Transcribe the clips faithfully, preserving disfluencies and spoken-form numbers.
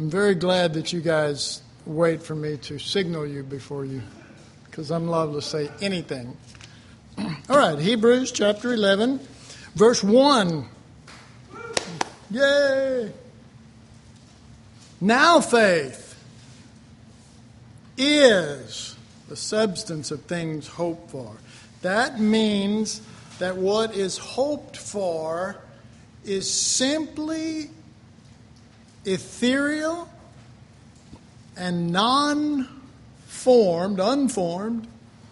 I'm very glad that you guys wait for me to signal you before you, because I'm liable to say anything. All right, Hebrews chapter eleven, verse one. Yay! Now faith is the substance of things hoped for. That means that what is hoped for is simply ethereal and non-formed, unformed,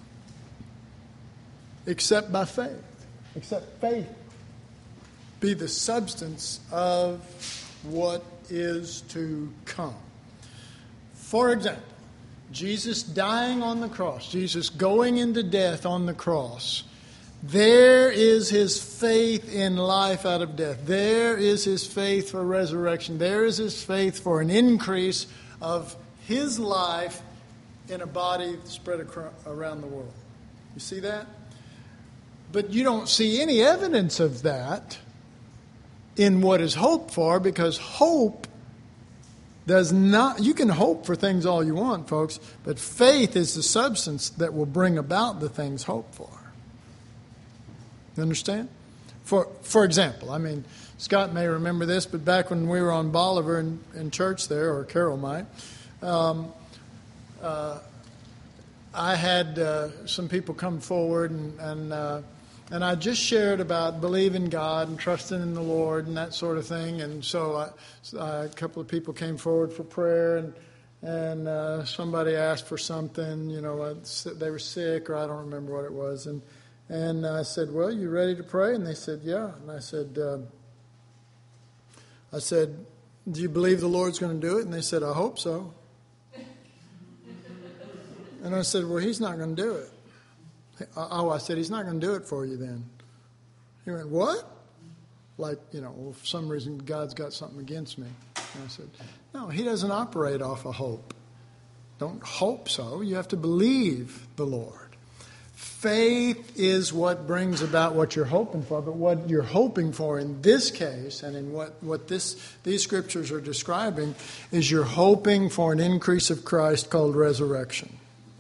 except by faith. Except faith be the substance of what is to come. For example, Jesus dying on the cross, Jesus going into death on the cross, there is his faith in life out of death. There is his faith for resurrection. There is his faith for an increase of his life in a body spread around the world. You see that? But you don't see any evidence of that in what is hoped for, because hope does not, you can hope for things all you want, folks, but faith is the substance that will bring about the things hoped for. You understand? For for example, I mean, Scott may remember this, but back when we were on Bolivar in, in church there, or Carol might, um, uh, I had uh, some people come forward and and, uh, and I just shared about believing God and trusting in the Lord and that sort of thing. And so, I, so I, a couple of people came forward for prayer, and and uh, somebody asked for something. You know, they were sick, or I don't remember what it was, and. And I said, well, you ready to pray? And they said, yeah. And I said, uh, I said, do you believe the Lord's going to do it? And they said, I hope so. And I said, well, he's not going to do it. Oh, I said, he's not going to do it for you then. He went, what? Like, you know, well, for some reason God's got something against me. And I said, no, he doesn't operate off of hope. Don't hope so. You have to believe the Lord. Faith is what brings about what you're hoping for, but what you're hoping for in this case, and in what, what this these scriptures are describing, is you're hoping for an increase of Christ called resurrection.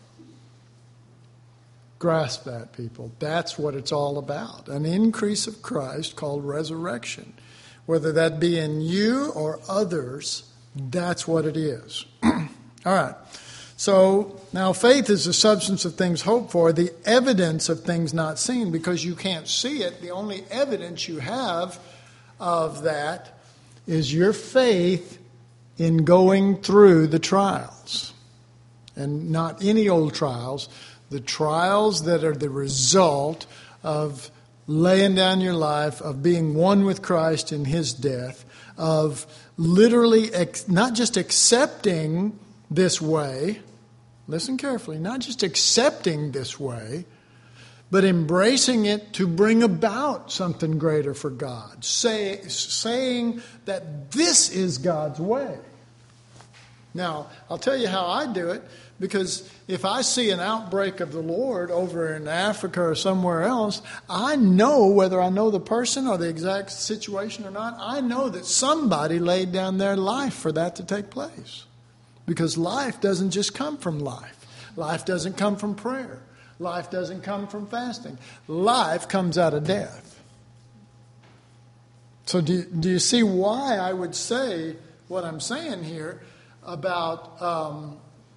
Grasp that, people. That's what it's all about. An increase of Christ called resurrection. Whether that be in you or others, that's what it is. All right. So, now faith is the substance of things hoped for, the evidence of things not seen, because you can't see it. The only evidence you have of that is your faith in going through the trials. And not any old trials, the trials that are the result of laying down your life, of being one with Christ in his death, of literally ex- not just accepting this way. Listen carefully, not just accepting this way, but embracing it to bring about something greater for God. Say, saying that this is God's way. Now, I'll tell you how I do it, because if I see an outbreak of the Lord over in Africa or somewhere else, I know, whether I know the person or the exact situation or not, I know that somebody laid down their life for that to take place. Because life doesn't just come from life. Life doesn't come from prayer. Life doesn't come from fasting. Life comes out of death. So do you, do you see why I would say what I'm saying here about um,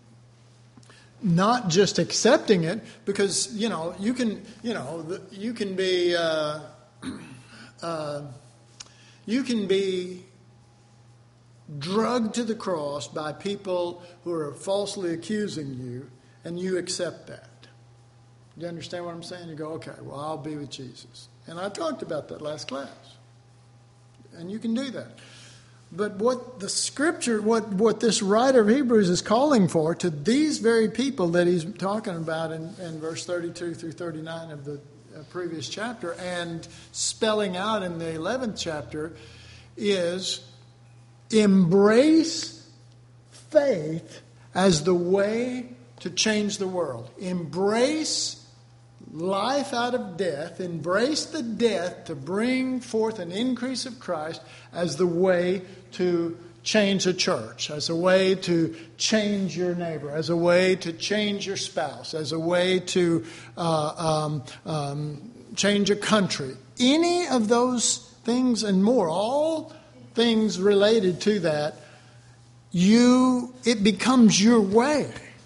not just accepting it? Because, you know, you can, you know, you can be, uh, uh, you can be drugged to the cross by people who are falsely accusing you, and you accept that. Do you understand what I'm saying? You go, okay, well, I'll be with Jesus. And I talked about that last class. And you can do that. But what the scripture, what, what this writer of Hebrews is calling for to these very people that he's talking about in, in verse thirty-two through thirty-nine of the previous chapter, and spelling out in the eleventh chapter, is embrace faith as the way to change the world. Embrace life out of death. Embrace the death to bring forth an increase of Christ as the way to change a church, as a way to change your neighbor, as a way to change your spouse, as a way to uh, um, um, change a country. Any of those things and more, all things related to that, you it becomes your way.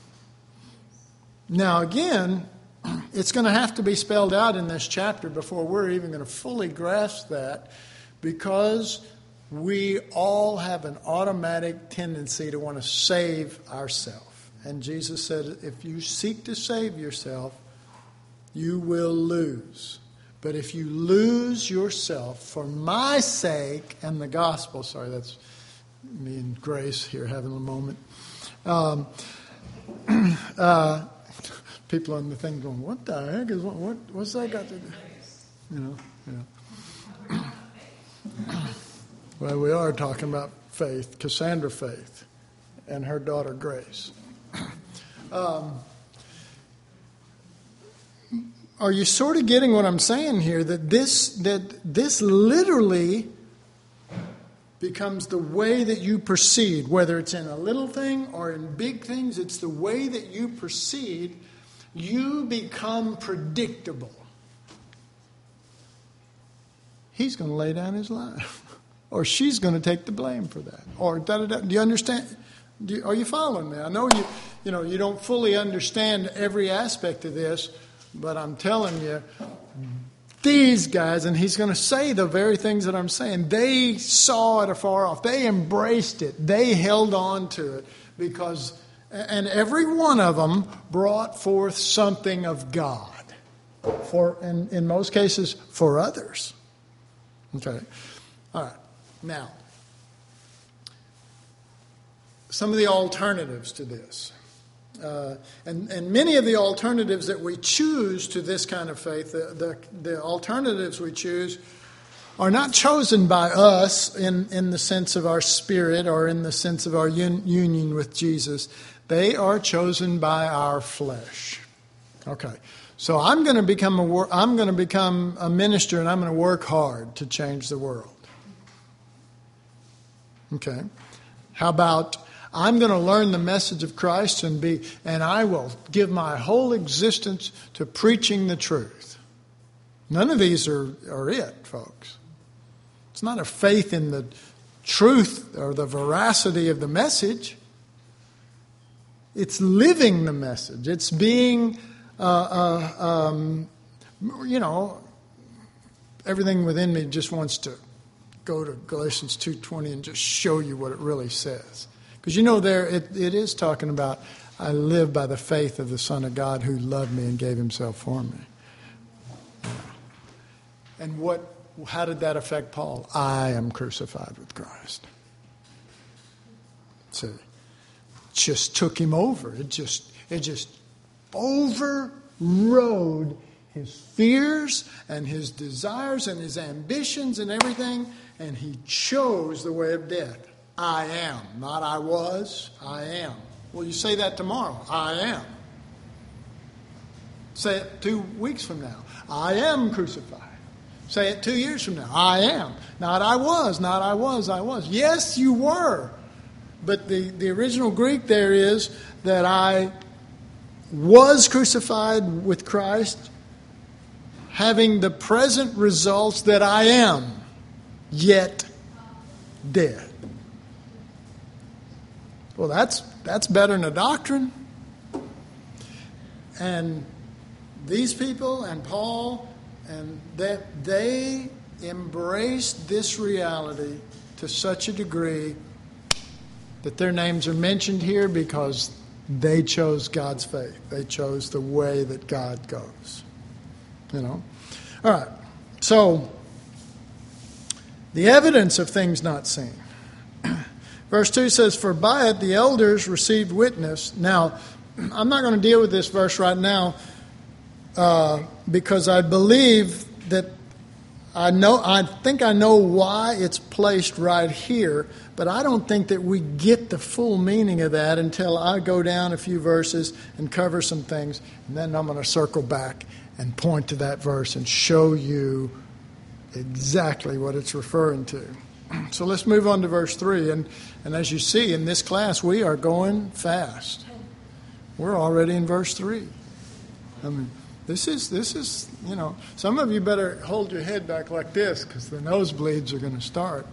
Now again, it's going to have to be spelled out in this chapter before we're even going to fully grasp that, because we all have an automatic tendency to want to save ourselves. And Jesus said, if you seek to save yourself, you will lose. But if you lose yourself for my sake and the gospel, sorry, that's me and Grace here having a moment. Um, uh, people on the thing going, what the heck is what? what what's that got to do? You know, yeah. Well, we are talking about Faith, Cassandra Faith, and her daughter Grace. Um, are you sort of getting what I'm saying here? That this that this literally becomes the way that you proceed, whether it's in a little thing or in big things. It's the way that you proceed. You become predictable. He's going to lay down his life. Or she's going to take the blame for that. Or da da da. Do you understand? Do you, are you following me? I know you. You know you don't fully understand every aspect of this, but I'm telling you, these guys, and he's going to say the very things that I'm saying. They saw it afar off. They embraced it. They held on to it because, and every one of them brought forth something of God. For, and in most cases, for others. Okay. All right. Now, some of the alternatives to this. Uh, and, and many of the alternatives that we choose to this kind of faith, the, the, the alternatives we choose are not chosen by us in, in the sense of our spirit or in the sense of our un, union with Jesus. They are chosen by our flesh. Okay. So I'm going to become a I'm going to become a minister, and I'm going to work hard to change the world. Okay. How about I'm going to learn the message of Christ and be and I will give my whole existence to preaching the truth. None of these are, are it, folks. It's not a faith in the truth or the veracity of the message. It's living the message. It's being uh, uh, um, you know, everything within me just wants to go to Galatians two twenty and just show you what it really says. Because you know there it, it is talking about, I live by the faith of the Son of God who loved me and gave himself for me. And what? How did that affect Paul? I am crucified with Christ. See, it just took him over. It just it just overrode his fears and his desires and his ambitions and everything, and he chose the way of death. I am, not I was, I am. Well, you say that tomorrow. I am. Say it two weeks from now. I am crucified. Say it two years from now. I am. Not I was, not I was, I was. Yes, you were. But the, the original Greek there is that I was crucified with Christ, having the present results that I am, yet dead. Well, that's that's better than a doctrine. And these people and Paul, and that they embraced this reality to such a degree that their names are mentioned here because they chose God's faith. They chose the way that God goes. You know? All right. So, the evidence of things not seen. Verse two says, for by it the elders received witness. Now, I'm not going to deal with this verse right now uh, because I believe that I know, I think I know why it's placed right here, but I don't think that we get the full meaning of that until I go down a few verses and cover some things, and then I'm going to circle back and point to that verse and show you exactly what it's referring to. So let's move on to verse three. And, and as you see in this class, we are going fast. We're already in verse three. I mean, this is, this is, you know, some of you better hold your head back like this because the nosebleeds are going to start.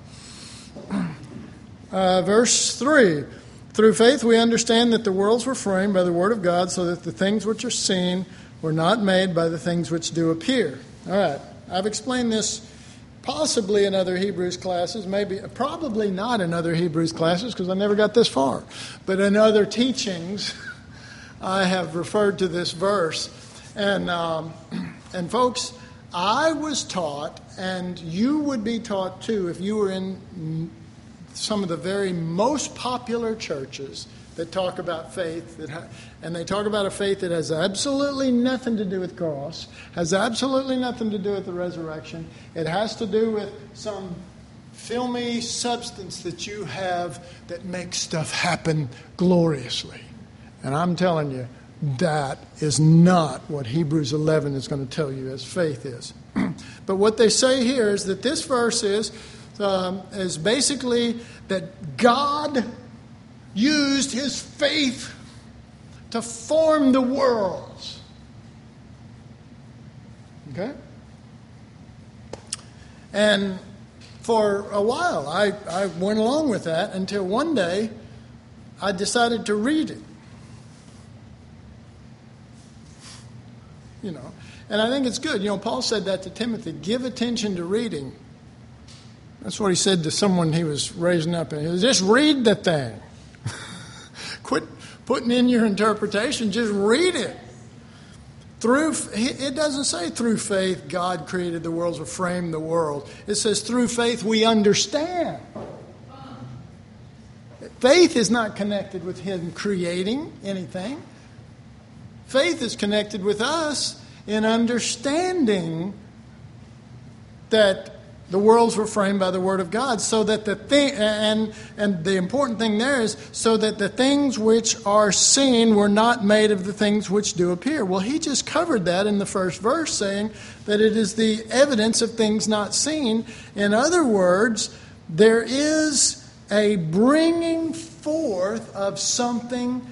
Uh, verse three. Through faith we understand that the worlds were framed by the word of God, so that the things which are seen were not made by the things which do appear. All right. I've explained this possibly in other Hebrews classes, maybe, probably not in other Hebrews classes because I never got this far. But in other teachings, I have referred to this verse. And, um, and folks, I was taught, and you would be taught too if you were in some of the very most popular churches that talk about faith, that ha- and they talk about a faith that has absolutely nothing to do with cross, has absolutely nothing to do with the resurrection. It has to do with some filmy substance that you have that makes stuff happen gloriously. And I'm telling you, that is not what Hebrews eleven is going to tell you as faith is. But what they say here is that this verse is, um, is basically that God used his faith to form the worlds. Okay? And for a while, I, I went along with that until one day I decided to read it. You know, and I think it's good. You know, Paul said that to Timothy, give attention to reading. That's what he said to someone he was raising up. And he was, just read the thing. Quit putting in your interpretation. Just read it. Through, it doesn't say through faith God created the worlds or framed the world. It says through faith we understand. Faith is not connected with him creating anything. Faith is connected with us in understanding that the worlds were framed by the Word of God, so that the thing, and and the important thing there is, so that the things which are seen were not made of the things which do appear. Well, he just covered that in the first verse, saying that it is the evidence of things not seen. In other words, there is a bringing forth of something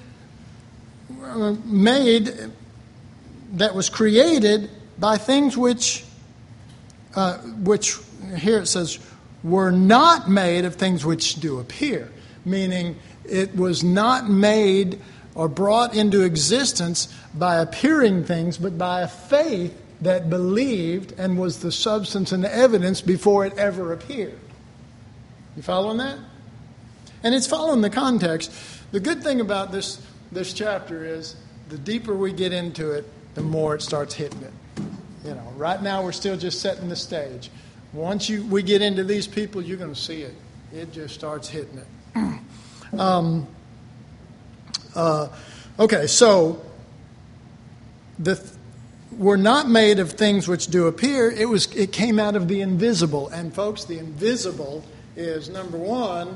made that was created by things which, uh, which here it says, were not made of things which do appear, meaning it was not made or brought into existence by appearing things, but by a faith that believed and was the substance and the evidence before it ever appeared. You following that? And it's following the context. The good thing about this, this chapter is the deeper we get into it, the more it starts hitting it. You know, right now we're still just setting the stage. Once you we get into these people, you're going to see it. It just starts hitting it. um, uh, okay, so the we're not made of things which do appear. It was it came out of the invisible, and folks, the invisible is number one,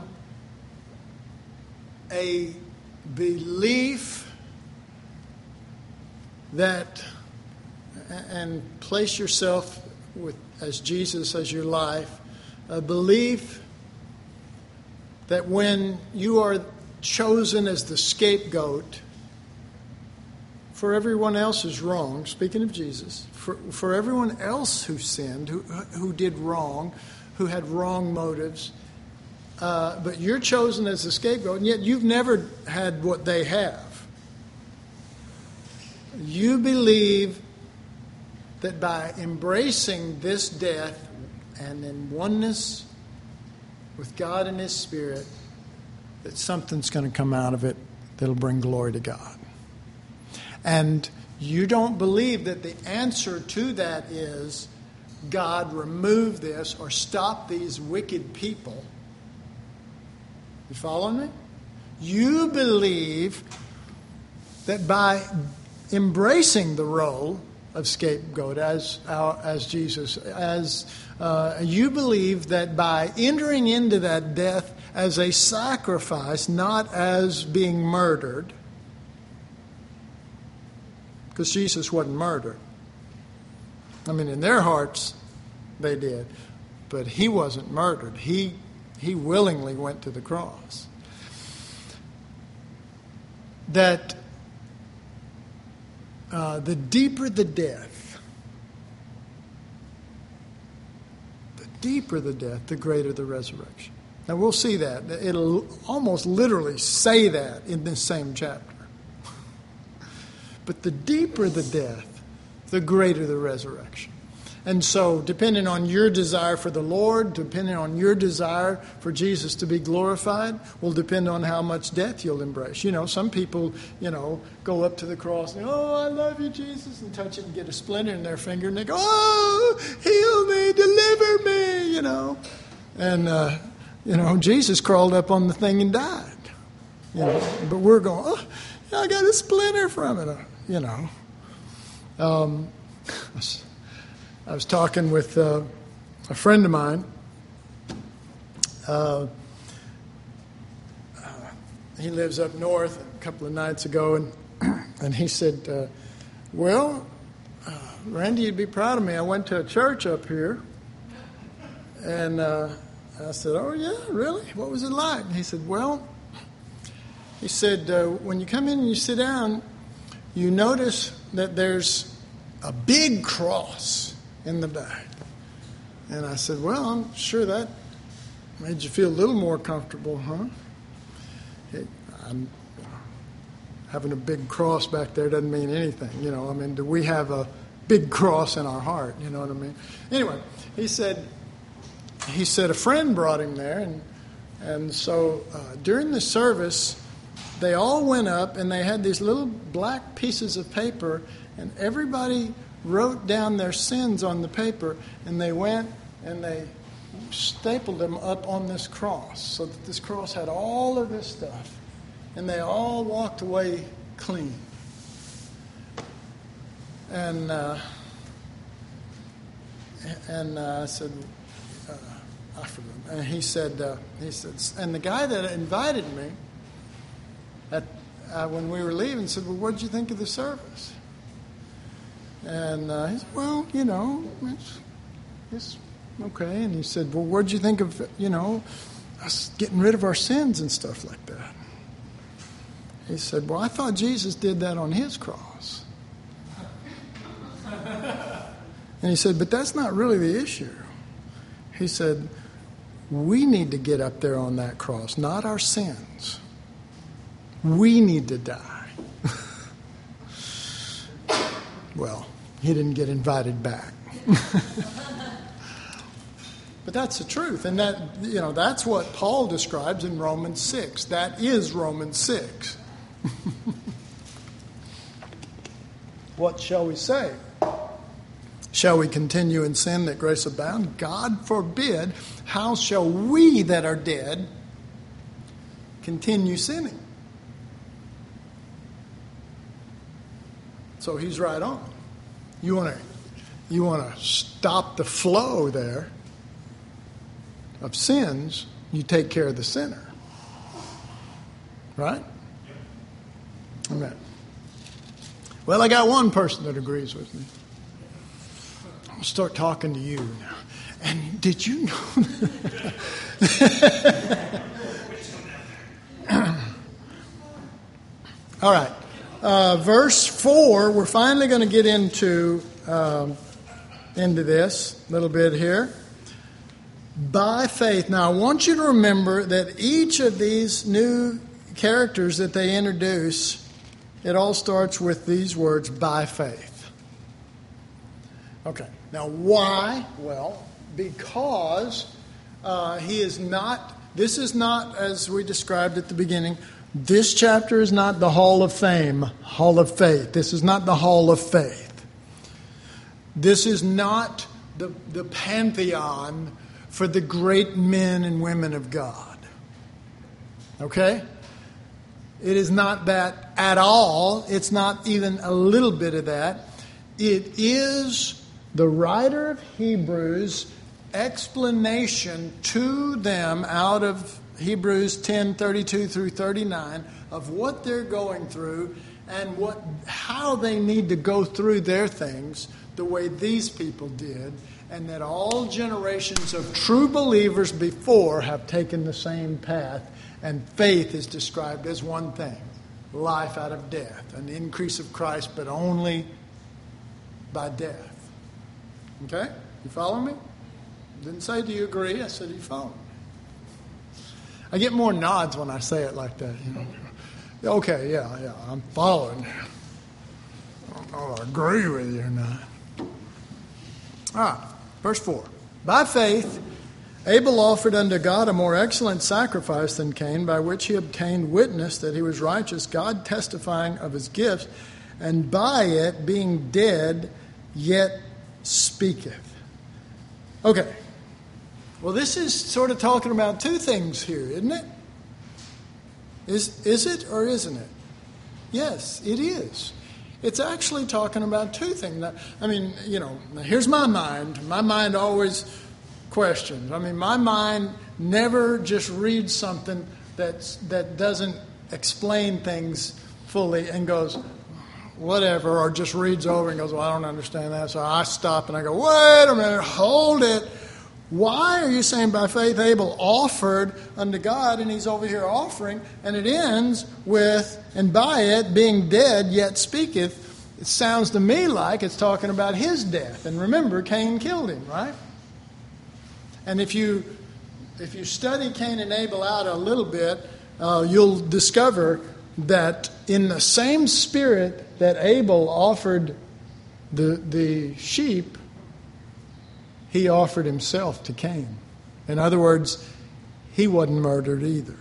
a belief that, and place yourself with as Jesus as your life, a belief that when you are chosen as the scapegoat for everyone else's wrong, speaking of Jesus, for, for everyone else who sinned, who, who did wrong, who had wrong motives, uh, but you're chosen as the scapegoat, and yet you've never had what they have. You believe that by embracing this death and in oneness with God and His Spirit, that something's going to come out of it that'll bring glory to God. And you don't believe that the answer to that is God remove this or stop these wicked people. You following me? You believe that by embracing the role of scapegoat as our, as Jesus, as uh, you believe that by entering into that death as a sacrifice, not as being murdered, because Jesus wasn't murdered. I mean, in their hearts, they did, but He wasn't murdered. He He willingly went to the cross. That uh, the deeper the death, the deeper the death, the greater the resurrection. Now we'll see that. It'll almost literally say that in this same chapter. But the deeper the death, the greater the resurrection. And so, depending on your desire for the Lord, depending on your desire for Jesus to be glorified, will depend on how much death you'll embrace. You know, some people, you know, go up to the cross and, oh, I love you, Jesus, and touch it and get a splinter in their finger, and they go, oh, heal me, deliver me, you know. And, uh, you know, Jesus crawled up on the thing and died. You know, but we're going, oh, I got a splinter from it, you know. Um, I was talking with uh, a friend of mine. Uh, uh, he lives up north a couple of nights ago, and and he said, uh, well, uh, Randy, you'd be proud of me. I went to a church up here, and uh, I said, oh, yeah, really? What was it like? And he said, well, he said, uh, when you come in and you sit down, you notice that there's a big cross in the back. And I said, well, I'm sure that made you feel a little more comfortable, huh? Hey, I'm, having a big cross back there doesn't mean anything, you know. I mean, do we have a big cross in our heart? You know what I mean? Anyway, he said, he said a friend brought him there, and and so uh, during the service, they all went up and they had these little black pieces of paper, and everybody wrote down their sins on the paper, and they went and they stapled them up on this cross, so that this cross had all of this stuff, and they all walked away clean. And uh, and uh, I said, uh, I forgot. And he said, uh, he said, and the guy that invited me at uh, when we were leaving said, well, what did you think of the service? And uh, he said, well, you know, it's, it's okay. And he said, well, what did you think of, you know, us getting rid of our sins and stuff like that? He said, well, I thought Jesus did that on his cross. And he said, but that's not really the issue. He said, we need to get up there on that cross, not our sins. We need to die. Well, he didn't get invited back. But that's the truth. And that, you know, that's what Paul describes in Romans six. That is Romans six. What shall we say? Shall we continue in sin that grace abound? God forbid. How shall we that are dead continue sinning? So he's right on. You want to you want to stop the flow there of sins, you take care of the sinner. Right? Amen. Well, I got one person that agrees with me. I'll start talking to you now. And did you know All right. Uh, verse four, we're finally going to get into um, into this a little bit here. By faith. Now, I want you to remember that each of these new characters that they introduce, it all starts with these words, by faith. Okay. Now, why? Well, because uh, he is not, this is not, as we described at the beginning, this chapter is not the Hall of Fame, Hall of Faith. This is not the Hall of Faith. This is not the, the pantheon for the great men and women of God. Okay? It is not that at all. It's not even a little bit of that. It is the writer of Hebrews' explanation to them out of Hebrews ten thirty-two through thirty-nine of what they're going through and what how they need to go through their things the way these people did, and that all generations of true believers before have taken the same path, and faith is described as one thing, life out of death, an increase of Christ, but only by death. Okay? You follow me? Didn't say, do you agree? I said, do you follow me? I get more nods when I say it like that. You know? Okay, yeah, yeah, I'm following. I don't know if I agree with you or not. All right, verse four. By faith, Abel offered unto God a more excellent sacrifice than Cain, by which he obtained witness that he was righteous, God testifying of his gifts, and by it, being dead, yet speaketh. Okay. Well, this is sort of talking about two things here, isn't it? Is, is it or isn't it? Yes, it is. It's actually talking about two things. I mean, you know, here's my mind. My mind always questions. I mean, my mind never just reads something that's, that doesn't explain things fully and goes, whatever, or just reads over and goes, well, I don't understand that. So I stop and I go, wait a minute, hold it. Why are you saying by faith Abel offered unto God, and he's over here offering, and it ends with, and by it being dead yet speaketh? It sounds to me like it's talking about his death. And remember, Cain killed him, right? And if you if you study Cain and Abel out a little bit, uh, you'll discover that in the same spirit that Abel offered the the sheep, he offered himself to Cain. In other words, he wasn't murdered either.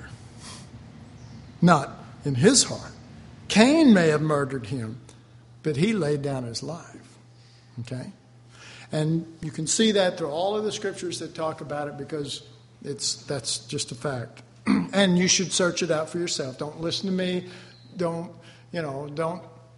Not in his heart. Cain may have murdered him, but he laid down his life. Okay? And you can see that through all of the scriptures that talk about it, because it's that's just a fact. And you should search it out for yourself. Don't listen to me. Don't, you know, don't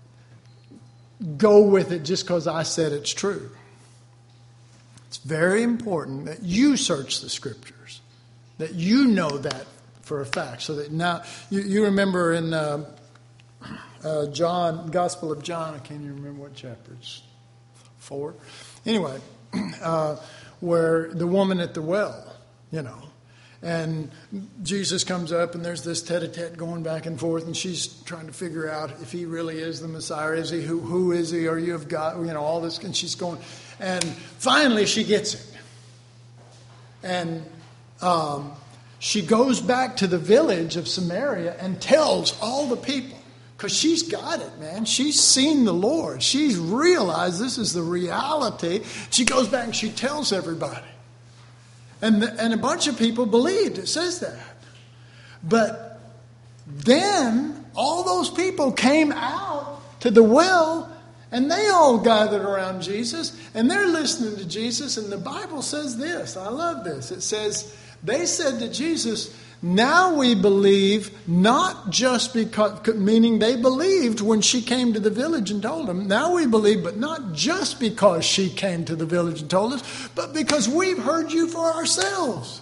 go with it just because I said it's true. It's very important that you search the scriptures, that you know that for a fact, so that now you, you remember in uh, uh, John, Gospel of John, I can't even remember what chapter it's four. Anyway, uh, where the woman at the well, you know, and Jesus comes up and there's this tete-a-tete going back and forth, and she's trying to figure out if he really is the Messiah. Is he? Who? Who is he? Are you of God? You know, all this, and she's going. And finally she gets it. And um, she goes back to the village of Samaria and tells all the people, because she's got it, man. She's seen the Lord. She's realized this is the reality. She goes back and she tells everybody. And, the, and a bunch of people believed. It says that. But then all those people came out to the well, and they all gathered around Jesus, and they're listening to Jesus. And the Bible says this. I love this. It says, they said to Jesus, now we believe, not just because, meaning they believed when she came to the village and told them. Now we believe, but not just because she came to the village and told us, but because we've heard you for ourselves.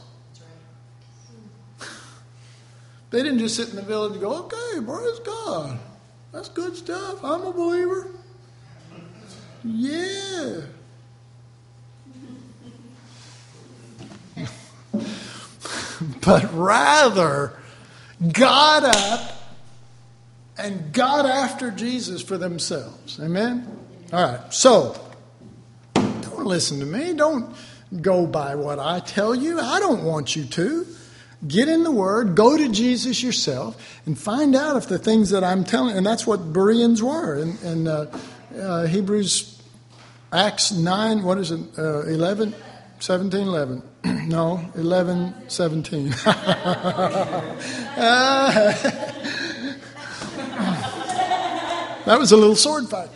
They didn't just sit in the village and go, okay, praise God. That's good stuff. I'm a believer. Yeah. But rather got up and got after Jesus for themselves. Amen? All right. So, don't listen to me. Don't go by what I tell you. I don't want you to. Get in the Word. Go to Jesus yourself and find out if the things that I'm telling, and that's what Bereans were. In, in uh, uh, Hebrews, Acts nine, what is it, uh, eleven? seventeen, eleven. No, eleven, seventeen. uh, that was a little sword fight.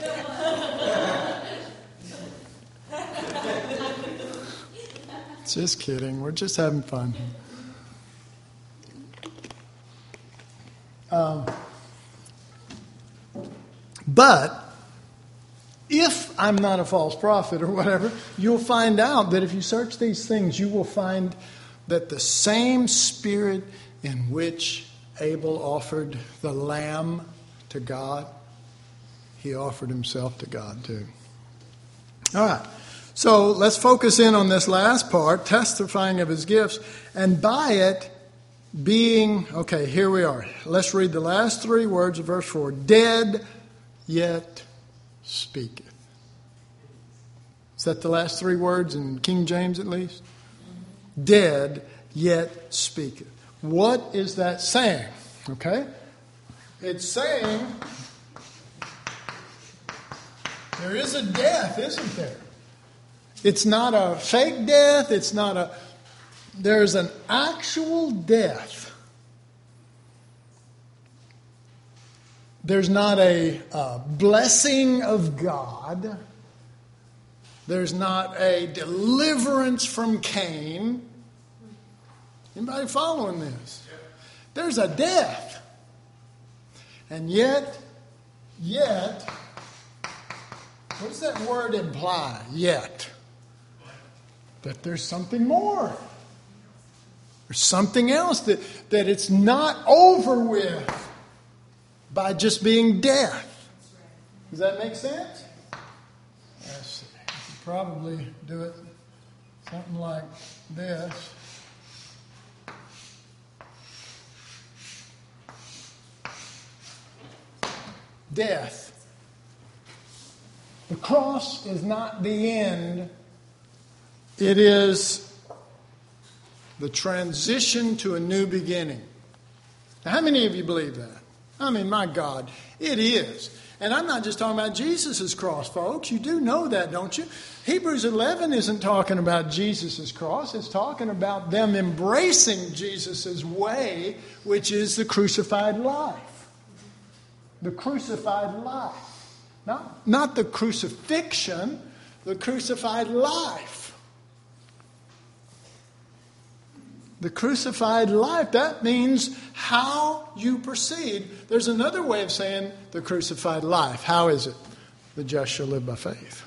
Just kidding. We're just having fun. Um, but if I'm not a false prophet or whatever, you'll find out that if you search these things, you will find that the same spirit in which Abel offered the lamb to God, he offered himself to God too. All right. So let's focus in on this last part, testifying of his gifts, and by it being, okay, here we are. Let's read the last three words of verse four. Dead, yet speaketh. Is that the last three words in King James at least? Dead, yet speaketh. What is that saying? Okay? It's saying there is a death, isn't there? It's not a fake death. It's not a... There's an actual death. There's not a, a blessing of God. There's not a deliverance from Cain. Anybody following this? There's a death. And yet, yet, what does that word imply? Yet. That there's something more. There's something else, that, that it's not over with by just being death. Does that make sense? Let's see. You could probably do it something like this. Death. The cross is not the end. It is the transition to a new beginning. Now, how many of you believe that? I mean, my God, it is. And I'm not just talking about Jesus' cross, folks. You do know that, don't you? Hebrews eleven isn't talking about Jesus' cross. It's talking about them embracing Jesus' way, which is the crucified life. The crucified life. Not, not the crucifixion, the crucified life. The crucified life, that means how you proceed. There's another way of saying the crucified life. How is it? The just shall live by faith.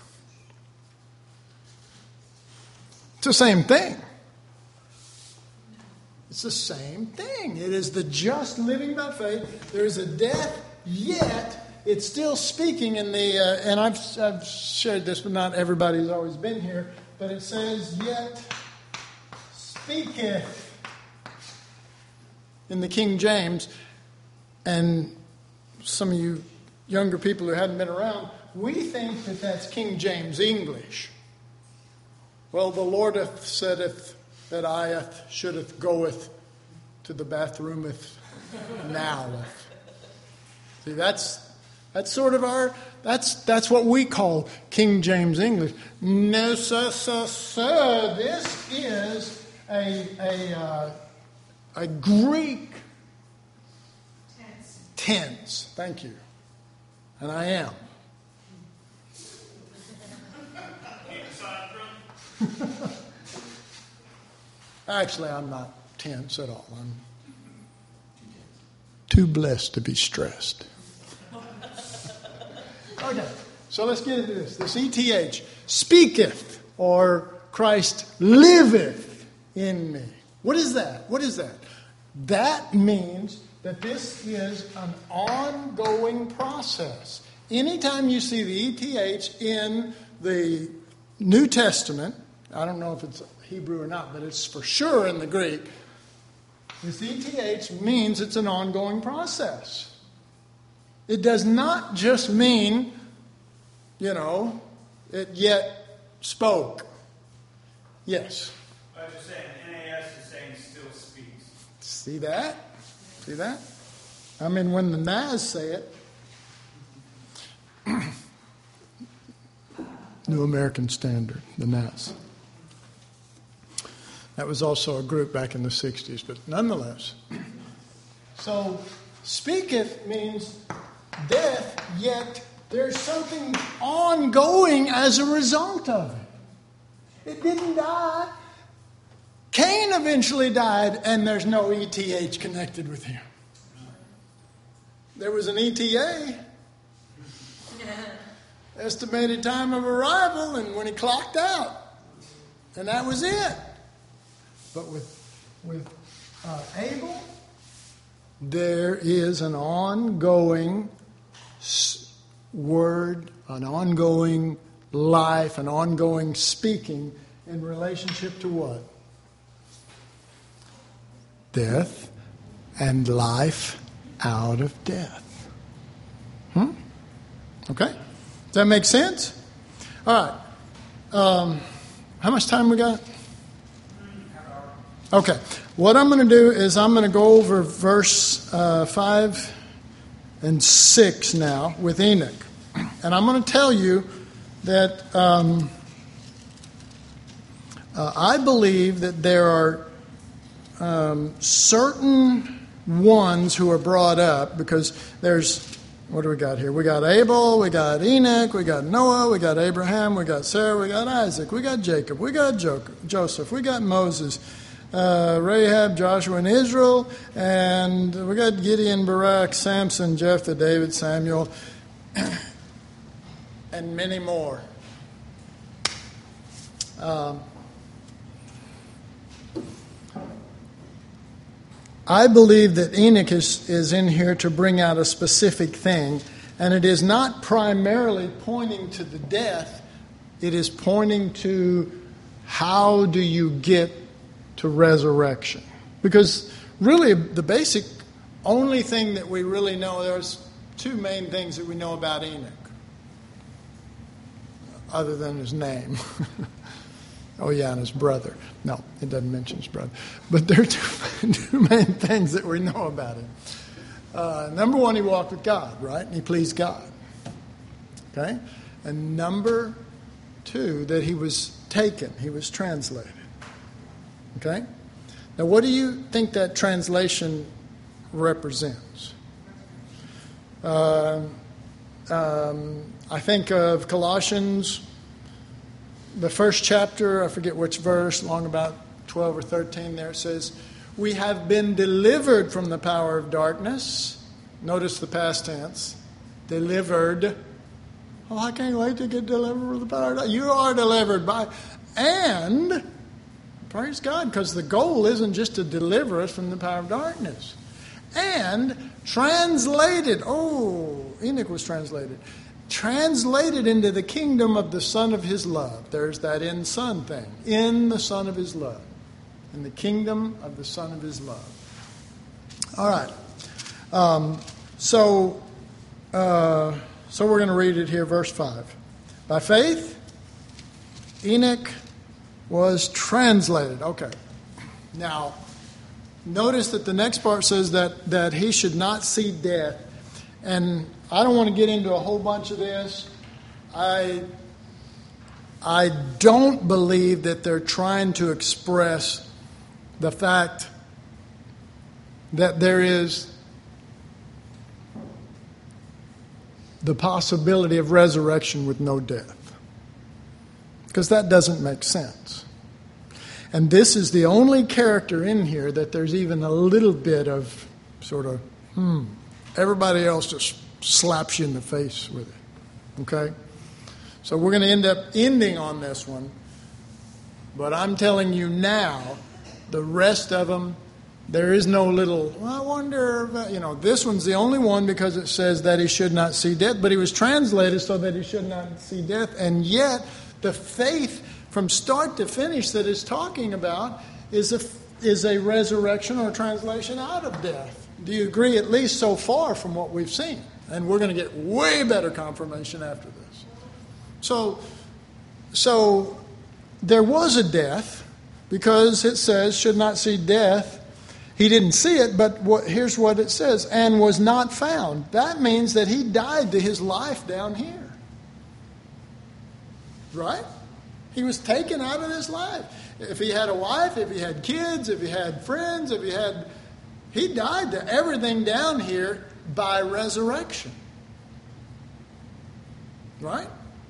It's the same thing. It's the same thing. It is the just living by faith. There is a death, yet it's still speaking in the, uh, and I've, I've shared this, but not everybody's always been here, but it says, yet speaketh in the King James. And some of you younger people who hadn't been around, we think that that's King James English. Well, the Lordeth saideth that Ieth shouldeth goeth to the bathroometh noweth. See, that's that's sort of our that's that's what we call King James English. No, sir, sir, sir. This is a a uh, a Greek tense. Tense. Thank you, and I am. Actually, I'm not tense at all. I'm too blessed to be stressed. Okay, so let's get into this. This E T H, speaketh, or Christ liveth in me. What is that? What is that? That means that this is an ongoing process. Anytime you see the E T H in the New Testament, I don't know if it's Hebrew or not, but it's for sure in the Greek, this E T H means it's an ongoing process. It does not just mean, you know, it yet spoke. Yes? I was just saying, N A S is saying still speaks. See that? See that? I mean, when the N A S say it, New American Standard, the N A S. That was also a group back in the sixties, but nonetheless. So, speaketh means death, yet there's something ongoing as a result of it. It didn't die. Cain eventually died, and there's no E T H connected with him. There was an E T A. Estimated time of arrival, and when he clocked out. And that was it. But with, with uh, Abel, there is an ongoing word, an ongoing life and ongoing speaking in relationship to what? Death and life out of death. Hmm? Okay? Does that make sense? All right. Um, how much time we got? Okay. What I'm going to do is I'm going to go over verse uh, five and six now with Enoch. And I'm going to tell you that um, uh, I believe that there are um, certain ones who are brought up because there's, what do we got here? We got Abel, we got Enoch, we got Noah, we got Abraham, we got Sarah, we got Isaac, we got Jacob, we got Joseph, we got Moses, uh, Rahab, Joshua, and Israel, and we got Gideon, Barak, Samson, Jephthah, David, Samuel, and many more. Um, I believe that Enoch is, is in here to bring out a specific thing, and it is not primarily pointing to the death, it is pointing to how do you get to resurrection. Because really the basic only thing that we really know, there's two main things that we know about Enoch, other than his name. Oh, yeah, and his brother. No, it doesn't mention his brother. But there are two, two main things that we know about him. Uh, number one, he walked with God, right? And he pleased God. Okay? And number two, that he was taken. He was translated. Okay? Now, what do you think that translation represents? Uh, um, I think of Colossians, the first chapter, I forget which verse, along about twelve or thirteen there, it says, we have been delivered from the power of darkness. Notice the past tense. Delivered. Oh, I can't wait to get delivered from the power of darkness. You are delivered by, and, praise God, because the goal isn't just to deliver us from the power of darkness. And translated, oh, Enoch was translated. Translated into the kingdom of the Son of His love. There's that in Son thing. In the Son of His love. In the kingdom of the Son of His love. All right. Um, so, uh, so we're going to read it here, verse five. By faith, Enoch was translated. Okay. Now, notice that the next part says that, that he should not see death. And I don't want to get into a whole bunch of this. I, I don't believe that they're trying to express the fact that there is the possibility of resurrection with no death. Because that doesn't make sense. And this is the only character in here that there's even a little bit of sort of, hmm. Everybody else just slaps you in the face with it. Okay? So we're going to end up ending on this one. But I'm telling you now, the rest of them, there is no little, well, I wonder, if, you know, this one's the only one because it says that he should not see death. But he was translated so that he should not see death. And yet, the faith from start to finish that it's talking about is a, is a resurrection or a translation out of death. Do you agree, at least so far from what we've seen? And we're going to get way better confirmation after this. So, so there was a death because it says, should not see death. He didn't see it, but what, here's what it says, and was not found. That means that he died to his life down here. Right? He was taken out of this life. If he had a wife, if he had kids, if he had friends, if he had... He died to everything down here by resurrection. Right?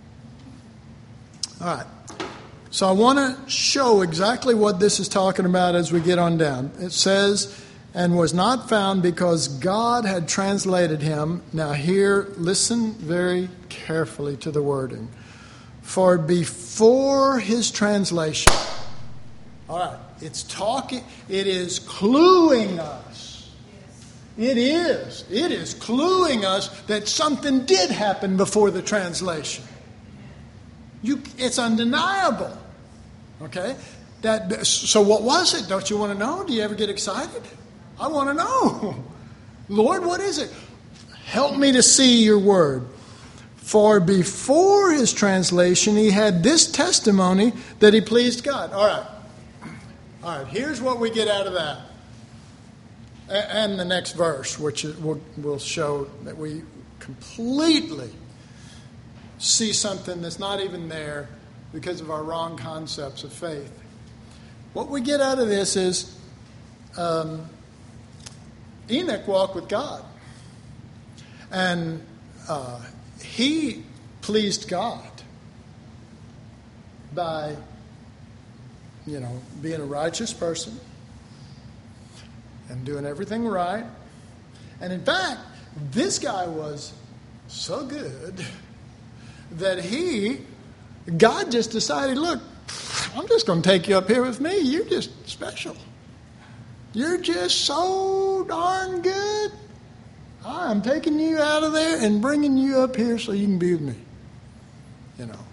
All right. So I want to show exactly what this is talking about as we get on down. It says, and was not found because God had translated him. Now here, listen very carefully to the wording. For before his translation, all right, it's talking, it is cluing us. It is. It is cluing us that something did happen before the translation. You, it's undeniable. Okay? That, so what was it? Don't you want to know? Do you ever get excited? I want to know. Lord, what is it? Help me to see your word. For before his translation, he had this testimony that he pleased God. All right. All right. Here's what we get out of that. And the next verse, which will, will show that we completely see something that's not even there because of our wrong concepts of faith. What we get out of this is um, Enoch walked with God. And uh, he pleased God by, you know, being a righteous person and doing everything right. And in fact, this guy was so good that he, God just decided, look, I'm just going to take you up here with me. You're just special. You're just so darn good. I'm taking you out of there and bringing you up here so you can be with me. You know.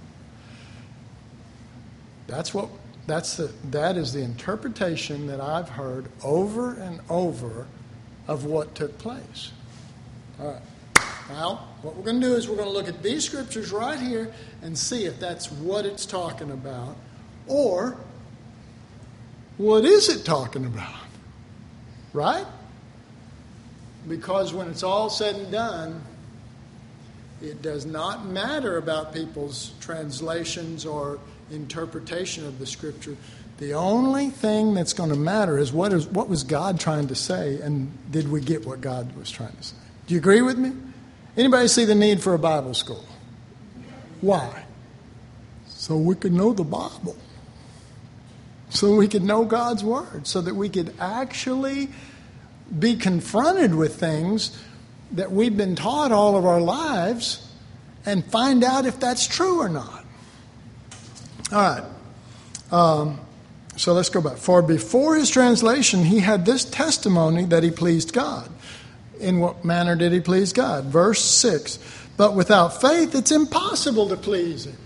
That's what that's the that is the interpretation that I've heard over and over of what took place. All right. Now, what we're going to do is we're going to look at these scriptures right here and see if that's what it's talking about, or what is it talking about? Right? Because when it's all said and done, it does not matter about people's translations or interpretation of the Scripture. The only thing that's going to matter is what is what was God trying to say, and did we get what God was trying to say? Do you agree with me? Anybody see the need for a Bible school? Why? So we could know the Bible. So we could know God's Word. So that we could actually be confronted with things that we've been taught all of our lives and find out if that's true or not. All right. Um, so let's go back. For before his translation, he had this testimony that he pleased God. In what manner did he please God? Verse six. But without faith, it's impossible to please him.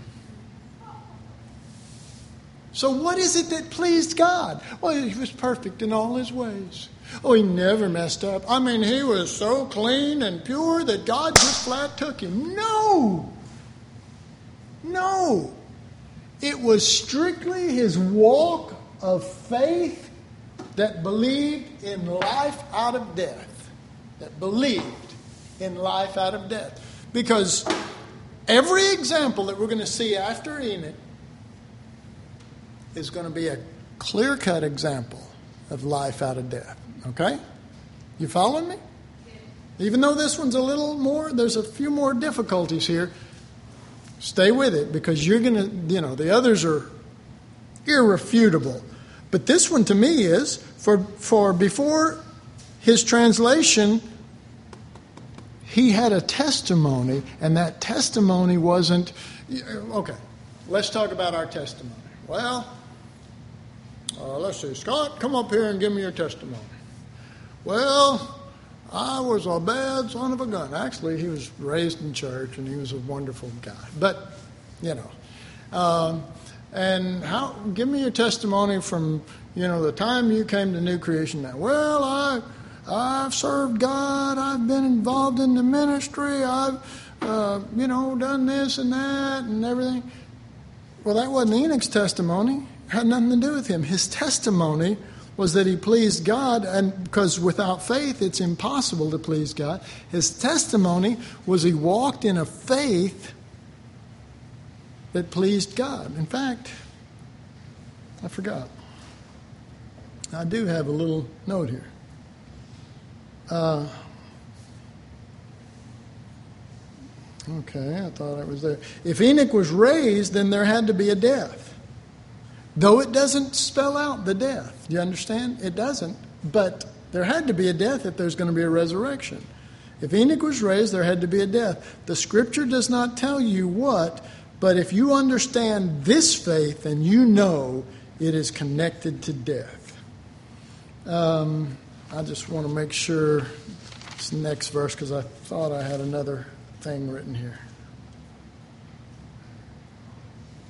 So what is it that pleased God? Well, he was perfect in all his ways. Oh, he never messed up. I mean, he was so clean and pure that God just flat took him. No. No. It was strictly his walk of faith that believed in life out of death. That believed in life out of death. Because every example that we're going to see after Enoch is going to be a clear-cut example of life out of death. Okay? You following me? Even though this one's a little more, there's a few more difficulties here. Stay with it, because you're going to, you know, the others are irrefutable. But this one to me is, for, for before his translation, he had a testimony, and that testimony wasn't, okay, let's talk about our testimony. Well, uh, let's see, Scott, come up here and give me your testimony. Well, I was a bad son of a gun. Actually, he was raised in church, and he was a wonderful guy. But, you know, um, and how? Give me your testimony from, you know, the time you came to New Creation now. Well, I, I've served God. I've been involved in the ministry. I've, uh, you know, done this and that and everything. Well, that wasn't Enoch's testimony. It had nothing to do with him. His testimony was that he pleased God, and because without faith it's impossible to please God. His testimony was he walked in a faith that pleased God. In fact, I forgot. I do have a little note here. Uh, okay, I thought it was there. If Enoch was raised, then there had to be a death. Though it doesn't spell out the death. Do you understand? It doesn't. But there had to be a death if there's going to be a resurrection. If Enoch was raised, there had to be a death. The Scripture does not tell you what, but if you understand this faith, then you know it is connected to death. Um, I just want to make sure it's the next verse, because I thought I had another thing written here.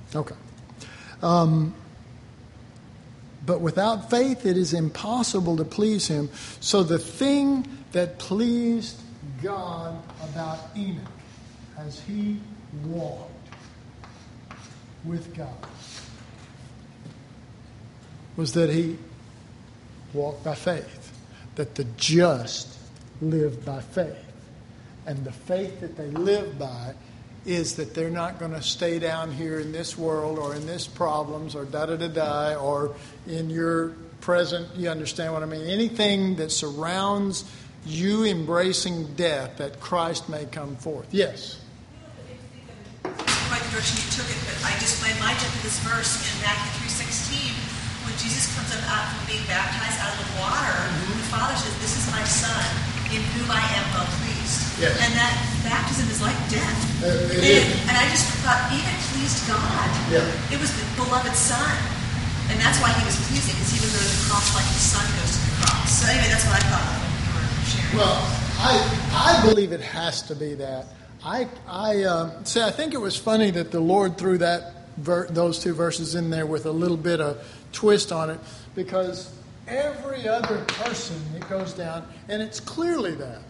Okay. Um, but without faith, it is impossible to please him. So the thing that pleased God about Enoch as he walked with God was that he walked by faith, that the just live by faith. And the faith that they live by is that they're not going to stay down here in this world or in this problems or da-da-da-da or in your present, you understand what I mean? Anything that surrounds you embracing death, that Christ may come forth. Yes? Quite the direction you took it, but I just, my mind jumped to this verse in Matthew three sixteen, when Jesus comes up out from being baptized out of the water, mm-hmm. the Father says, "This is my Son, in whom I am well pleased." Yes. And that baptism is like death. Uh, it and, is. and I just thought, even pleased God. Yeah. It was the beloved Son. And that's why he was pleasing, because he would go to the cross like the Son goes to the cross. So anyway, that's what I thought of when you were sharing. Well, I I believe it has to be that. I I uh, say I think it was funny that the Lord threw that ver- those two verses in there with a little bit of twist on it, because every other person it goes down, and it's clearly that.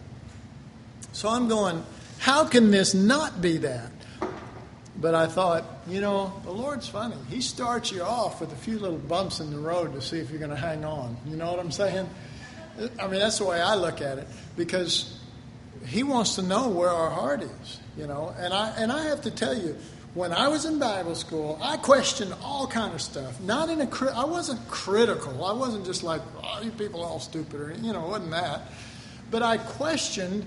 So I'm going, how can this not be that? But I thought, you know, the Lord's funny. He starts you off with a few little bumps in the road to see if you're going to hang on. You know what I'm saying? I mean, that's the way I look at it, because he wants to know where our heart is, you know. And I and I have to tell you, when I was in Bible school, I questioned all kind of stuff. Not in a cri- I wasn't critical. I wasn't just like, oh, you people are all stupid, or you know, it wasn't that. But I questioned,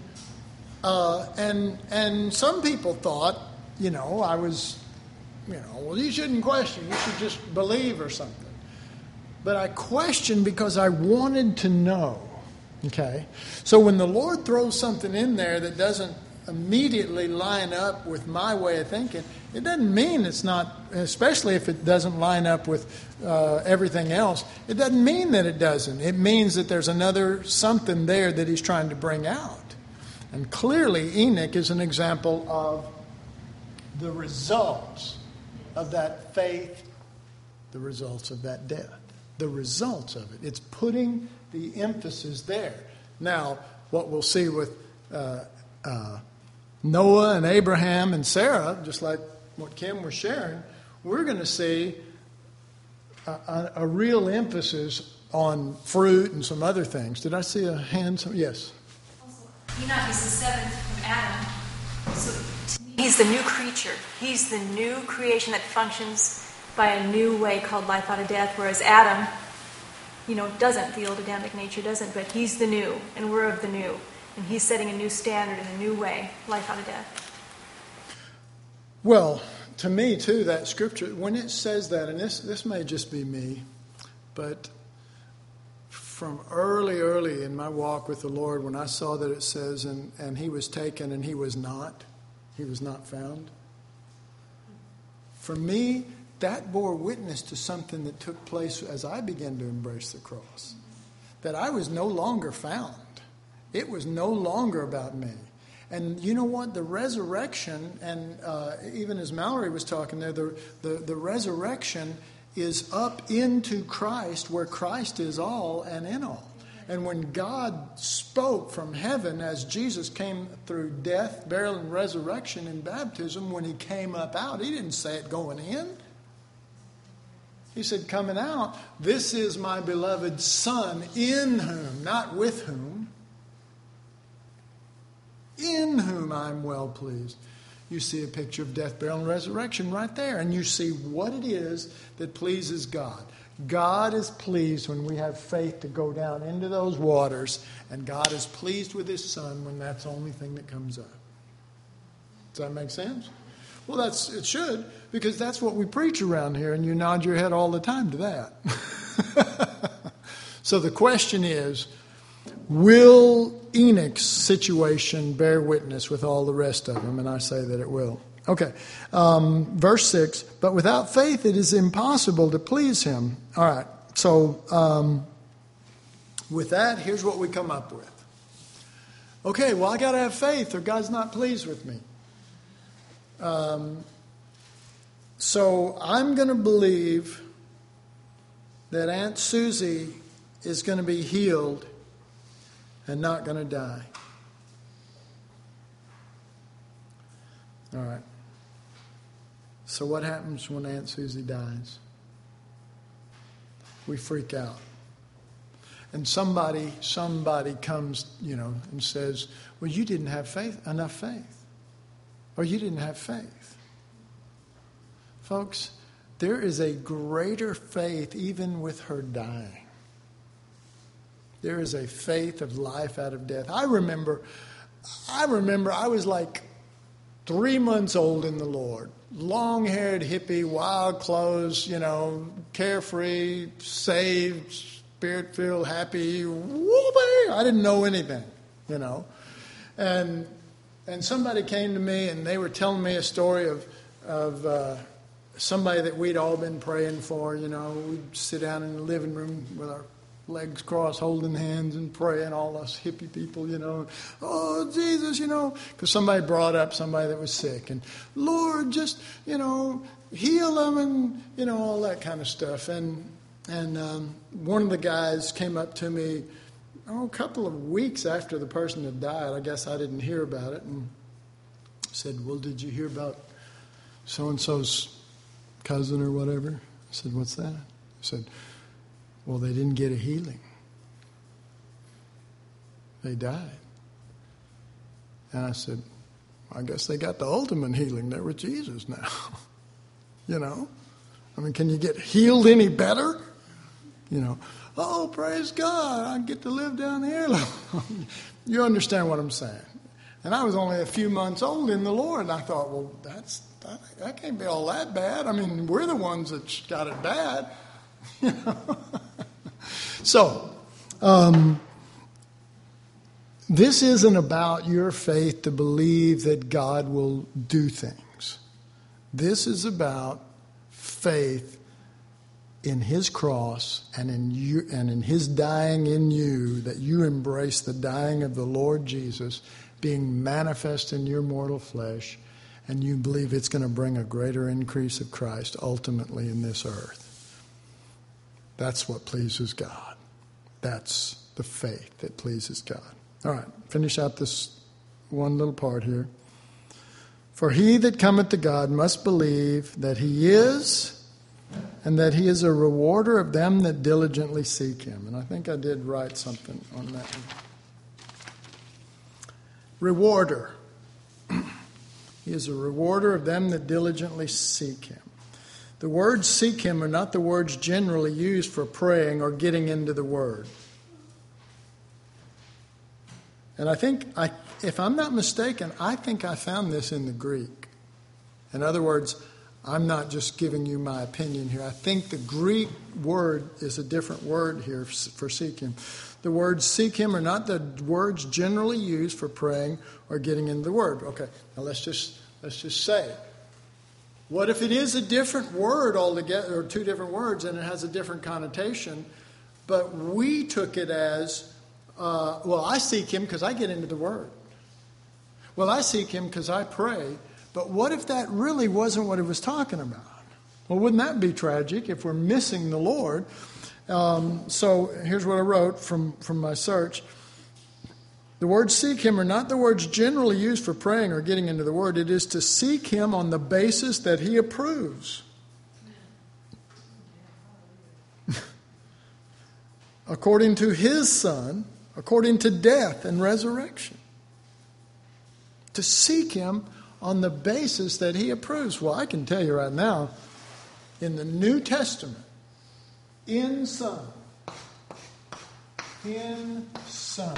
uh, and and some people thought, you know, I was, you know, well, you shouldn't question. You should just believe or something. But I questioned because I wanted to know. Okay? So when the Lord throws something in there that doesn't immediately line up with my way of thinking, it doesn't mean it's not, especially if it doesn't line up with uh, everything else, it doesn't mean that it doesn't. It means that there's another something there that he's trying to bring out. And clearly Enoch is an example of the results of that faith, the results of that death, the results of it. It's putting the emphasis there. Now, what we'll see with uh, uh, Noah and Abraham and Sarah, just like what Kim was sharing, we're going to see a, a, a real emphasis on fruit and some other things. Did I see a hand? Yes. Also, Enoch is the seventh from Adam. So he's the new creature. He's the new creation that functions by a new way called life out of death, whereas Adam, you know, doesn't. The old Adamic nature doesn't, but he's the new, and we're of the new. And he's setting a new standard in a new way, life out of death. Well, to me, too, that scripture, when it says that, and this, this may just be me, but from early, early in my walk with the Lord, when I saw that it says, and, and he was taken and he was not, he was not found. For me, that bore witness to something that took place as I began to embrace the cross. That I was no longer found. It was no longer about me. And you know what? The resurrection, and uh, even as Mallory was talking there, the, the, the resurrection is up into Christ, where Christ is all and in all. And when God spoke from heaven as Jesus came through death, burial, and resurrection in baptism, when he came up out, he didn't say it going in. He said, coming out, this is my beloved Son, in whom, not with whom, in whom I'm well pleased. You see a picture of death, burial, and resurrection right there. And you see what it is that pleases God. God is pleased when we have faith to go down into those waters. And God is pleased with his Son when that's the only thing that comes up. Does that make sense? Well, that's it should, because that's what we preach around here, and you nod your head all the time to that. So the question is, will Enoch's situation bear witness with all the rest of them? And I say that it will. Okay, um, verse six, but without faith it is impossible to please him. All right, so um, with that, here's what we come up with. Okay, well, I got to have faith or God's not pleased with me. Um, So I'm going to believe that Aunt Susie is going to be healed and not going to die. All right. So what happens when Aunt Susie dies? We freak out. And somebody, somebody comes, you know, and says, well, you didn't have faith, enough faith. Or you didn't have faith. Folks, there is a greater faith even with her dying. There is a faith of life out of death. I remember, I remember I was like three months old in the Lord. Long-haired hippie, wild clothes, you know, carefree, saved, spirit-filled, happy. Whoopee! I didn't know anything, you know. And and somebody came to me and they were telling me a story of of uh, somebody that we'd all been praying for, you know. We'd sit down in the living room with our legs crossed, holding hands and praying, all us hippie people, you know. Oh, Jesus, you know, because somebody brought up somebody that was sick. And, Lord, just, you know, heal them and, you know, all that kind of stuff. And and um, one of the guys came up to me, oh, a couple of weeks after the person had died. I guess I didn't hear about it. And said, well, did you hear about so-and-so's cousin or whatever? I said, what's that? I said, well, they didn't get a healing. They died. And I said, I guess they got the ultimate healing. They're with Jesus now. You know? I mean, can you get healed any better? You know, oh, praise God, I get to live down here. You understand what I'm saying. And I was only a few months old in the Lord, and I thought, well, that's that, that can't be all that bad. I mean, we're the ones that got it bad. You know? So, um, this isn't about your faith to believe that God will do things. This is about faith in His cross and in you and in His dying in you, that you embrace the dying of the Lord Jesus being manifest in your mortal flesh, and you believe it's going to bring a greater increase of Christ ultimately in this earth. That's what pleases God. That's the faith that pleases God. All right, finish out this one little part here. For he that cometh to God must believe that He is, and that He is a rewarder of them that diligently seek Him. And I think I did write something on that one. Rewarder. He is a rewarder of them that diligently seek Him. The words seek Him are not the words generally used for praying or getting into the Word. And I think, I, if I'm not mistaken, I think I found this in the Greek. In other words, I'm not just giving you my opinion here. I think the Greek word is a different word here for seek Him. The words seek Him are not the words generally used for praying or getting into the Word. Okay, now let's just let's just say, what if it is a different word altogether, or two different words, and it has a different connotation, but we took it as, uh, well, I seek Him because I get into the Word. Well, I seek Him because I pray. But what if that really wasn't what it was talking about? Well, wouldn't that be tragic if we're missing the Lord? Um, so here's what I wrote from, from my search. The words seek Him are not the words generally used for praying or getting into the Word. It is to seek Him on the basis that He approves. According to His Son, according to death and resurrection. To seek Him on the basis that He approves. Well, I can tell you right now, in the New Testament, in Son, in Son,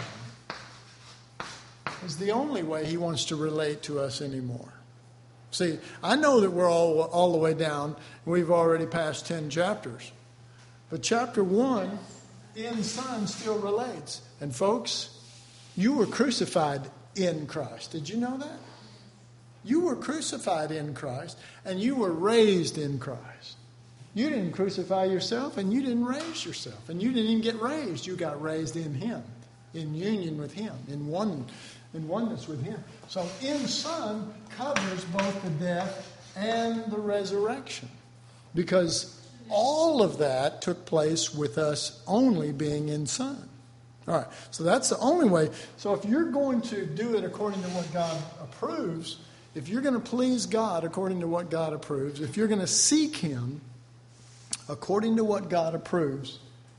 is the only way He wants to relate to us anymore. See, I know that we're all, all the way down. We've already passed ten chapters. But chapter one, in Son, still relates. And folks, you were crucified in Christ. Did you know that? You were crucified in Christ, and you were raised in Christ. You didn't crucify yourself, and you didn't raise yourself. And you didn't even get raised. You got raised in Him, in union with Him, in one, in oneness with Him. So in Son covers both the death and the resurrection. Because all of that took place with us only being in Son. All right, so that's the only way. So if you're going to do it according to what God approves, if you're going to please God according to what God approves, if you're going to seek Him according to what God approves,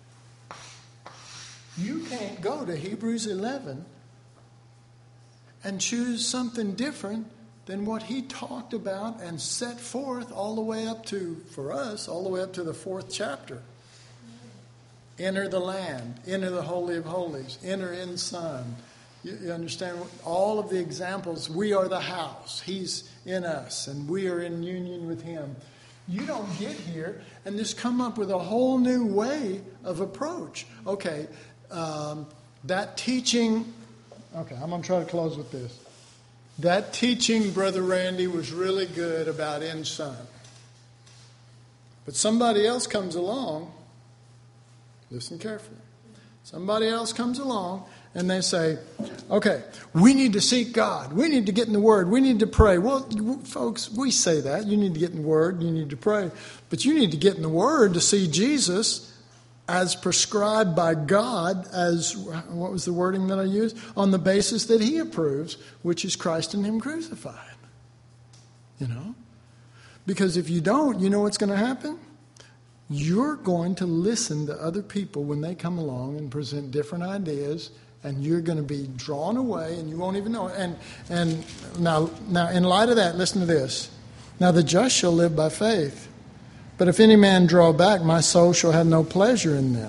you can't go to Hebrews eleven and choose something different than what he talked about and set forth all the way up to, for us, all the way up to the fourth chapter. Enter the land, enter the Holy of Holies, enter in Son. You, you understand all of the examples. We are the house. He's in us, and we are in union with Him. You don't get here and just come up with a whole new way of approach. Okay, um, that teaching... Okay, I'm going to try to close with this. That teaching, Brother Randy, was really good about in Son. But somebody else comes along, listen carefully. Somebody else comes along and they say, okay, we need to seek God. We need to get in the Word. We need to pray. Well, folks, we say that. You need to get in the Word. You need to pray. But you need to get in the Word to see Jesus as prescribed by God, as, what was the wording that I used? On the basis that He approves, which is Christ and Him crucified. You know? Because if you don't, you know what's going to happen? You're going to listen to other people when they come along and present different ideas, and you're going to be drawn away, and you won't even know it. And, and now, now, in light of that, listen to this. Now the just shall live by faith. But if any man draw back, my soul shall have no pleasure in them.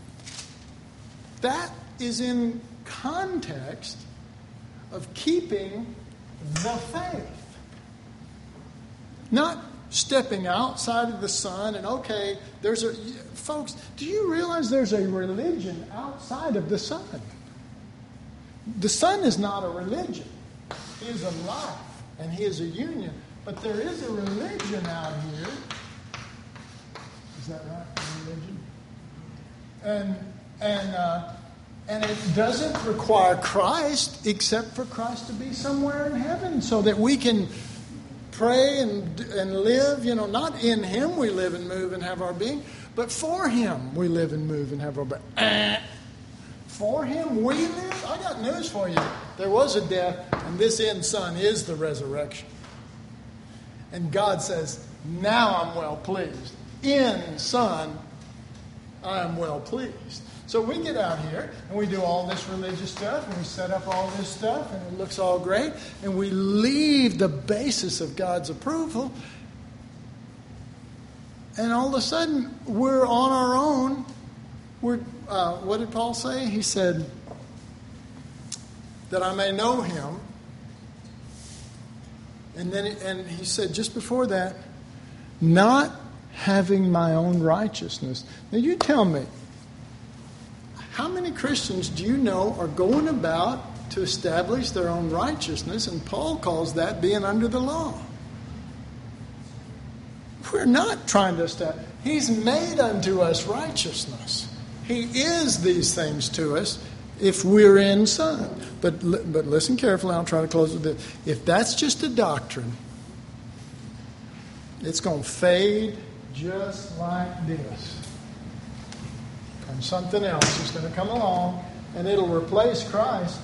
That is in context of keeping the faith. Not stepping outside of the Son and, okay, there's a... Folks, do you realize there's a religion outside of the Son? The Son is not a religion. He is a life, and He is a union. But there is a religion out here. Is that right? Religion? And and uh, and it doesn't require Christ except for Christ to be somewhere in heaven so that we can pray and and live. You know, not in Him we live and move and have our being, but for Him we live and move and have our being. Eh. For Him we live. I got news for you. There was a death, and this in Son is the resurrection. And God says, now I'm well pleased. In Son, I am well pleased. So we get out here and we do all this religious stuff and we set up all this stuff and it looks all great and we leave the basis of God's approval, and all of a sudden we're on our own. We're uh, what did Paul say? He said that I may know Him, and then and he said just before that, not having my own righteousness. Now you tell me, how many Christians do you know are going about to establish their own righteousness? And Paul calls that being under the law. We're not trying to establish. He's made unto us righteousness. He is these things to us if we're in Son. But, but listen carefully, I'll try to close with this. If that's just a doctrine, it's going to fade just like this. And something else is going to come along and it'll replace Christ.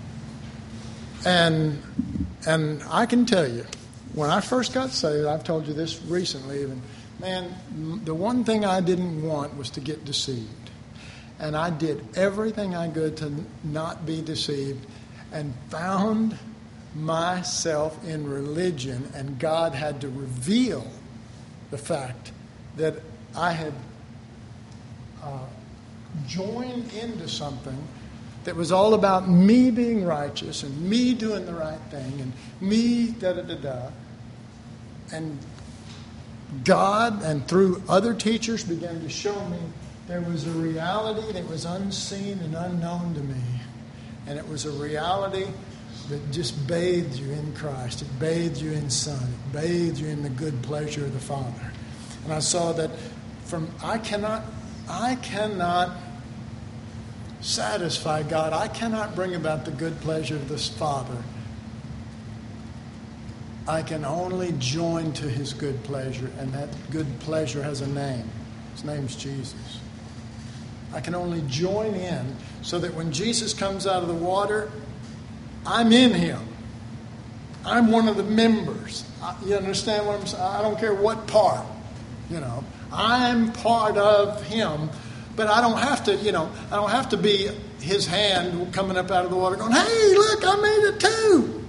And and I can tell you, when I first got saved, I've told you this recently even, man, the one thing I didn't want was to get deceived. And I did everything I could to not be deceived and found myself in religion, and God had to reveal the fact that I had uh, joined into something that was all about me being righteous and me doing the right thing and me da-da-da-da. And God, and through other teachers, began to show me there was a reality that was unseen and unknown to me. And it was a reality that just bathed you in Christ. It bathed you in Son. It bathed you in the good pleasure of the Father. And I saw that from I cannot I cannot satisfy God. I cannot bring about the good pleasure of this Father I can only join to his good pleasure, and that good pleasure has a name. His name's Jesus. I can only join in so that when Jesus comes out of the water, I'm in him. I'm one of the members. You understand what I'm saying? I don't care what part, you know. I'm part of him, but I don't have to, you know, I don't have to be his hand coming up out of the water going, hey, look, I made it too.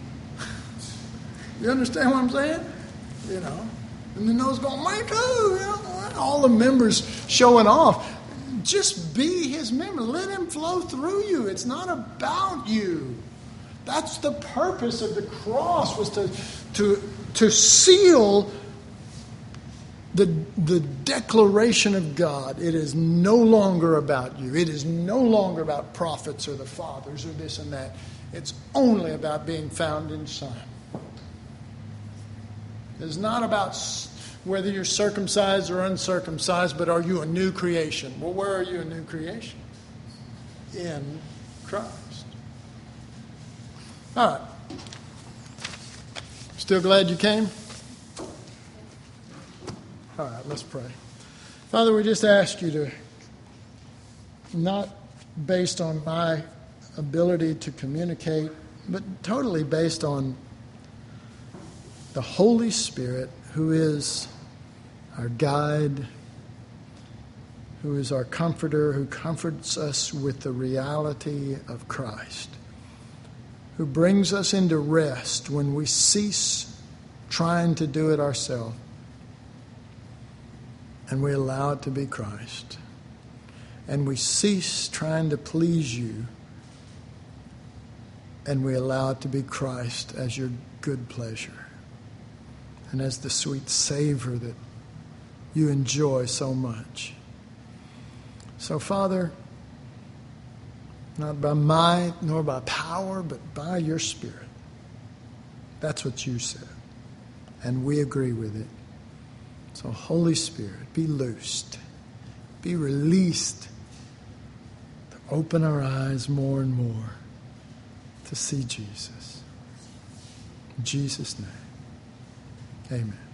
You understand what I'm saying? You know, and then those going, me too. You know, all the members showing off. Just be his member. Let him flow through you. It's not about you. That's the purpose of the cross, was to to to seal the the declaration of God. It is no longer about you. It is no longer about prophets or the fathers or this and that. It's only about being found in Son. It's not about whether you're circumcised or uncircumcised, but are you a new creation? Well, where are you a new creation? In Christ. All right. Still glad you came? All right, let's pray. Father, we just ask you to, not based on my ability to communicate, but totally based on the Holy Spirit, who is our guide, who is our comforter, who comforts us with the reality of Christ, who brings us into rest when we cease trying to do it ourselves and we allow it to be Christ. And we cease trying to please you and we allow it to be Christ as your good pleasure and as the sweet savor that you enjoy so much. So, Father, not by might nor by power, but by your Spirit. That's what you said. And we agree with it. So, Holy Spirit, be loosed. Be released to open our eyes more and more to see Jesus. In Jesus' name, amen.